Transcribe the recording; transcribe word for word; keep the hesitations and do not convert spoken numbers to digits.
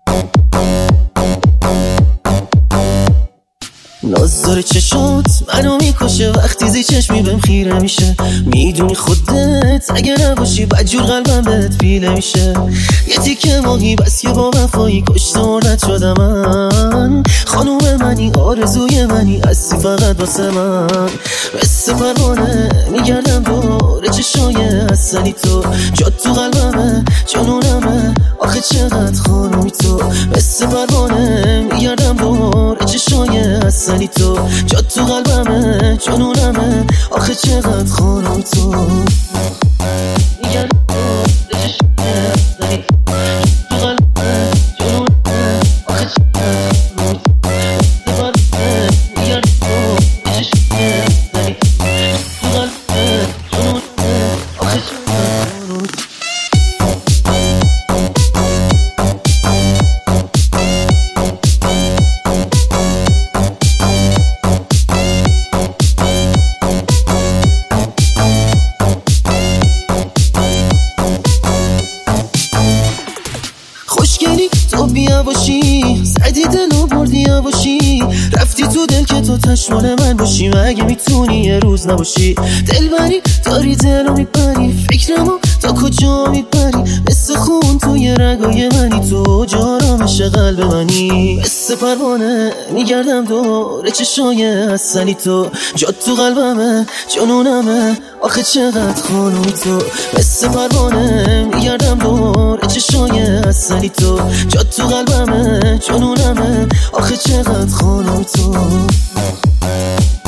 ناز داره چشات منو میکشه وقتی زی چشمی بهم خیره میشه. میدونی خودت اگه نباشی بدجور قلبم بهت پیله میشه. یه تیکه ماهی بس که با وفایی کشت مردت شدم من. خانوم منی آرزوی منی هستی فقط واسه من. مثل پروانه میگردم دور چشای اصلی تو. جات تو قلبمه جنونمه آخه چقدر خانومی تو. مثل پروانه میگردم دور چشای اصلی تو. جات تو قلبمه جنونمه آخه چقدر خانومی تو. میگردم دور چشای اصلی تو قلبمه جنونمه آخه چقدر خانومی تو. مثل پروانه میگردم دور چشای اصلی تو قلبمه جنونمه آخه چقدر خانومی تو. خوشگلی تو بیا باشی زدی دلو بردی باشی. رفتی تو دل که تو تشمال من باشی. مگه میتونی یه روز نباشی دلبری داری دلو میبری. فکرمو تا کجا میبری مثل خون توی رگای منی. تو جارامش قلب منی. مثل پروانه میگردم دور چشای اصلی تو. جات تو قلبمه جنونمه آخه چقدر خانومی تو. مثل پروانه میگردم دور چشای اصلی تو. جات تو قلبمه جنونمه آخه چقدر خانومی تو.